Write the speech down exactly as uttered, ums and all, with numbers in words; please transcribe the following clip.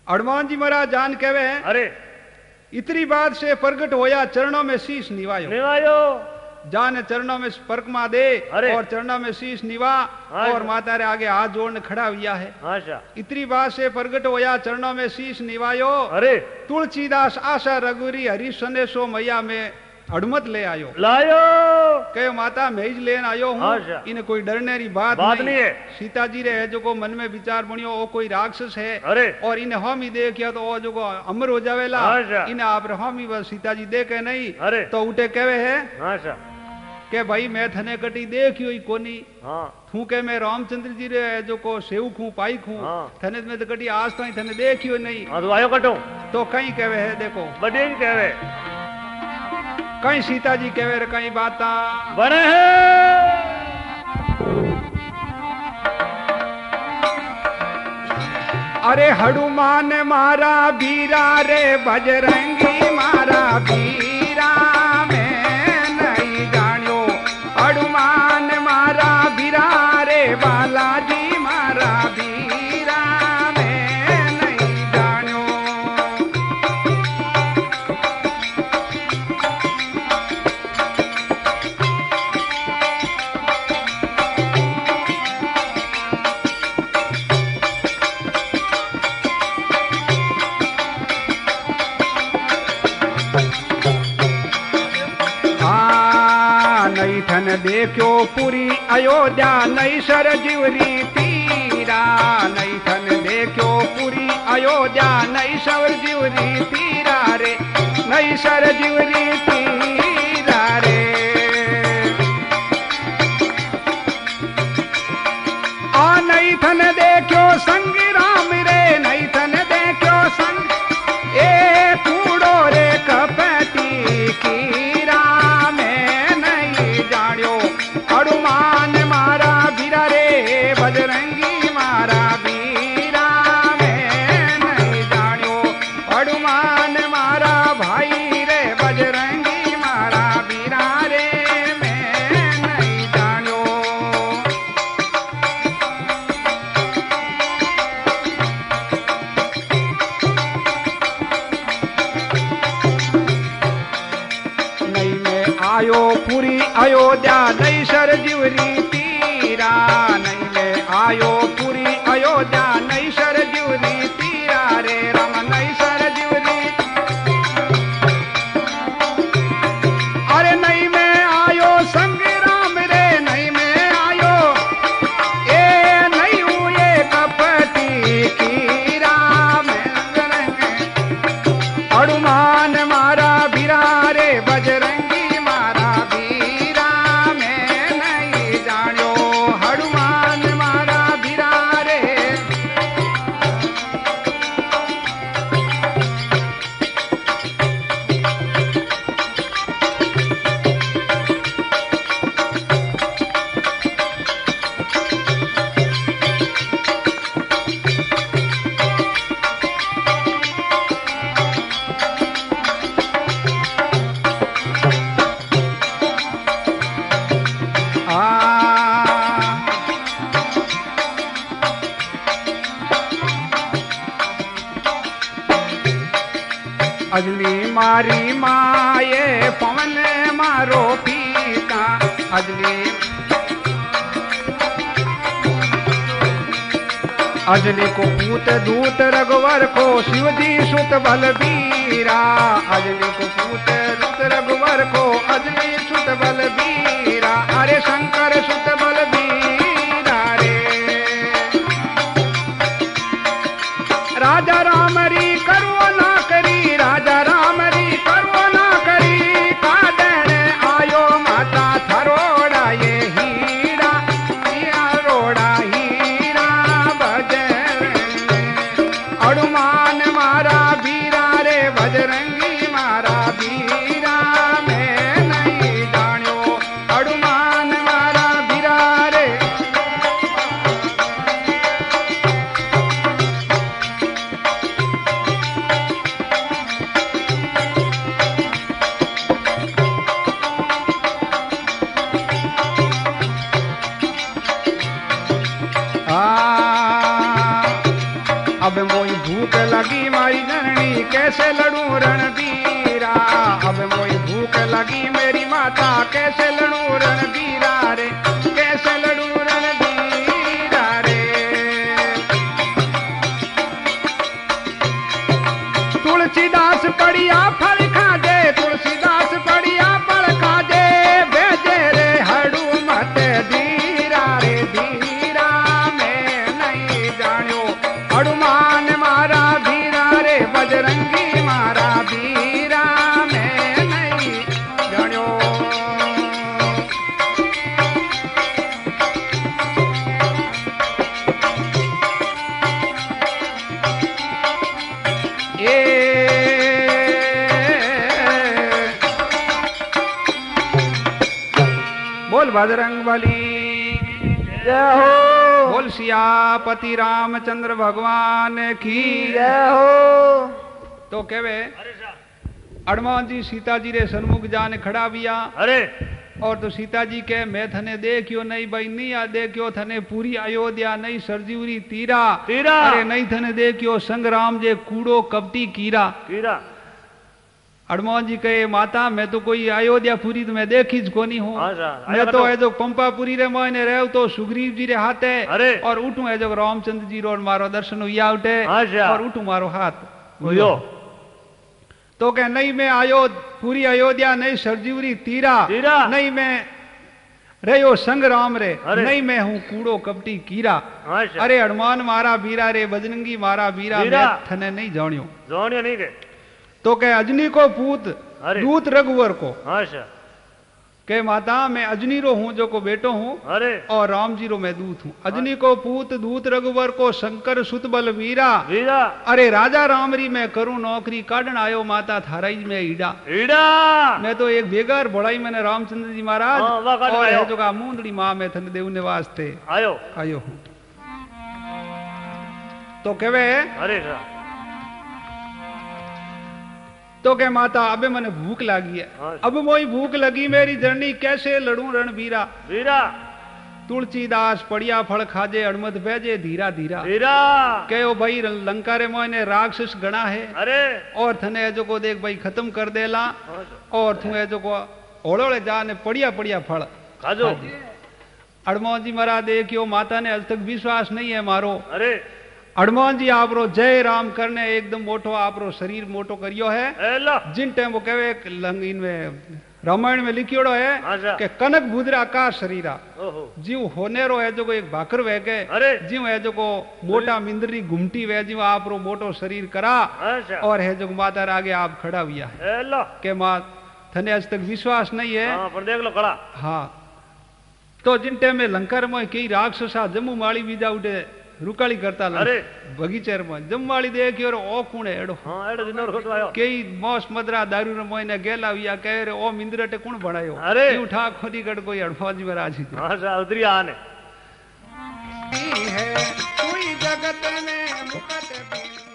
हनुमान जी महाराज जान कहवे हैं, अरे इतनी बात से प्रगट होया, चरणों में शीश निवायो। निवायो जान चरणों में परिक्रमा दे अरे। और चरणों में शीश निवा हाँ और माता रे आगे हाथ जोड़ने खड़ा हुआ है। अच्छा इतनी बात से प्रगट होया, चरणों में शीश निवायो। अरे तुलसीदास आशा रघुरी हरि संदेशो मैया में हनुमत ले आयो। लायो कहो माता मैं ही लेन आयो हूँ, अच्छा। इन्हें कोई डरने की बात, बात नहीं, नहीं है। सीता जी रे है जो को मन में विचार बनियो वो कोई राक्षस है, अरे और इन्हें हम ही देखिया तो वो जो को अमर हो जावेला। अच्छा। इन्हें आप हम ही बस सीता जी देखे नहीं। अरे तो उठे कहवे है अच्छा के भाई मैं थने कटी देखियो ही कोनी, हाँ थू के मैं रामचंद्र जी रे है जो को सेवक हूँ पाइक हूँ, हाँ। थने में तो कटी आज तो थने देखियो नहीं। हाँ तो आयो कटो तो कहीं कहवे है देखो, बड़े ही कहवे कहीं सीता जी कहवे रे कहीं बाता बने हैं। अरे हनुमान मारा बीरा रे बजरंगी मारा बीरा, मैं नहीं जानियो हनुमान मारा बीरा रे बालाजी मारा बीरा, मैं नहीं जानियो। नहीं थन देखो पूरी अयोध्या नहीं सर जीवरी तीरा, नहीं थन देखो पूरी अयोध्या नहीं सर जीवरी तीरा रे, नहीं सर जीवरी तीरा रे। आ नहीं थन देखो संग राम रे, नहीं थन देखो संग ए कूड़ो रे कपटी कीरा, हनुमान मारा बीरा रे बजरंगी मारा बीरा, मैं नहीं जानियो हनुमान मारा भाई रे बजरंगी मारा बीरा रे, मैं नहीं जानियो। नहीं मैं आयो पूरी अयोध्या नहीं सर जीवरी तीरा, नहीं मैं आयो पूरी अयोध्या नहीं सर जीवरी तीरा रे राम, नहीं सर जीवरी। अरे नहीं मैं आयो संग राम रे, नहीं मैं आयो ए नहीं हूँ ये कपटी कीरा, हनुमान मारा बीरा रे बजरंगी मारा बीरा, मैं नहीं जानियो हनुमान मारा बीरा रे। अजली मारी माये पवन मारो पीता, अजली अजली को पूत दूत रघुवर को शिवजी सुत बलबीरा, अजली को पूत दूत रघुवर को अजली सुत बलबीरा, अरे शंकर सुत बलबीरा रे। राजा राम री करो ना करी, राजा राम री करो ना करी, कादर आयो माता थरोड़ा ये हीरा, या रोड़ा हीरा बजर। हनुमान मारा बीरा रे बजरंगी मारा बीरा, मैं नहीं जानियो हनुमान मारा बीरा रे। अब मोई भूख लगी मारी जननी कैसे लड़ूं रणबीरा। अब मोई भूख लगी मेरी माता कैसे लड़ूं रणबीरा रे, कैसे लड़ूं रणबीरा रे। तुलसीदास पड़िया फल खाजे, तुलसीदास पड़िया फल खाजे, भेजे रे हड़ू मत धीरा रे धीरा। मैं नहीं जानियो हनुमान मारा धीरा रे, बजरंगी मारा धीरा मैं नहीं जानियो। बोल बजरंग बली जय हो, बोल सियापति रामचंद्र भगवान की जय हो। तो कहवे हनुमान जी सीता जी रे सन्मुख जाने खड़ा बिया। अरे और तो सीता जी के मैं थने देखियो नहीं भाई नहीं आ देखियो थने पूरी अयोध्या नहीं सरजीवरी तीरा तीरा। अरे नहीं थने देखियो संग्राम जे कूड़ो कपटी कीरा कीरा। हनुमान जी कहे माता मैं तो कोई अयोध्या पूरी तो मैं देखी ज कोनी हूँ। हाँ सा, मैं तो है जो पंपापुरी रे मोने रह तो सुग्रीव जी रे हाथे अरे और उठू है जो रामचंद्र जी रो मारो दर्शन हुआ उठे हाँ सा। और उठू मारो हाथ यो तो कह नहीं मैं आयो पूरी अयोध्या नहीं सरजीवरी तीरा तीरा। नहीं मैं रहो संग्राम रे अरे। नहीं मैं हूँ कूड़ो कपटी कीरा। हाँ सा। अरे हनुमान मारा बीरा रे बजरंगी मारा बीरा बीरा। मैं थने नहीं जानियो। जानियो नहीं के तो कह अजनी को पूत अरे। दूत रघुवर को हाँ सा। के माता मैं अजनी रो हूँ जो को बेटो हूँ अरे और राम जी रो मैं दूत हूँ। अजनी को पूत दूत रघुवर को शंकर सुत बल वीरा। वीरा। अरे राजा रामरी मैं करूं नौकरी काढ़न आयो माता थाराई में ईडा। ईडा मैं तो एक बेगार बड़ाई मैंने रामचंद्र जी महाराज हाँ, वाह, काढ़न और आयो। है जो का मूंदड़ी माँ में थन देवने वास्ते आयो आयो हूँ। तो कहवे अरे सा। तो कह माता अबे मने भूख लगी है हाँ। अब मोई भूख लगी मेरी जर्नी कैसे लड़ूं रणबीरा। वीरा। तुलसीदास पड़िया फल खाजे अड़मत भेजे धीरा धीरा। वीरा। कहो भाई लंका रे मोने राक्षस गणा है अरे और थने है जो को देख भाई खत्म कर देला हाँ सा। और तू है जो को ओड़ोड़े जाने पड़िया पड़िया फल खाजो हनुमान जी महाराज देखियो माता ने आज तक विश्वास नहीं है मारो। अरे हनुमान जी आपरो जय राम करने एकदम मोटो आपरो शरीर मोटो करियो है। एला जिन टाइम वो कहे लंगीन में रामायण में लिखियोड़ो है अच्छा। कि कनक भूदरा का शरीरा ओहो जीव होनेरो है जो को एक भाकर वह के अरे जीव है जो को मोटा मिंदरी घुमटी वह जीव आपरो मोटो शरीर करा अच्छा। और है जो माता रे आगे आप खड़ा हुआ है एला के माँ थने आज तक विश्वास नहीं है। हाँ पर देख लो खड़ा हाँ तो जिन टाइम में लंका में कई राक्षसा जम्मू माली बीजा उठे रुकाली करता अरे बगीचे में जमवाली देखी और ओ कुणे एड़ो हाँ एड़ो दिनोर खोतो आयो कई मौस मदरा दारू रे मोइने गेला विया कहे रे ओ मिंद्रटे कुण बनायो अरे यू ठा खोदी गड कोई अड़फौजी में राजी हाँ सा उतरी आने है कोई जगत में मुकट